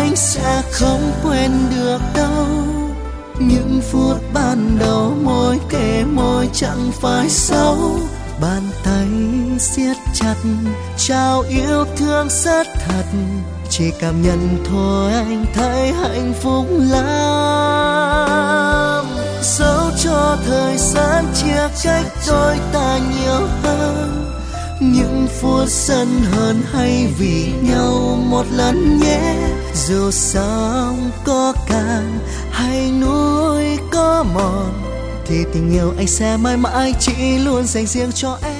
anh sẽ không quên được đâu. Những phút ban đầu môi kề môi chẳng phải xấu, bàn tay siết chặt trao yêu thương rất thật. Chỉ cảm nhận thôi anh thấy hạnh phúc lắm. Dẫu cho thời gian chia cách đôi ta nhiều hơn, những phút giận hờn hay vì nhau một lần nhé. Dù sóng có cạn hay núi có mòn, thì tình yêu anh sẽ mãi mãi chỉ luôn dành riêng cho em.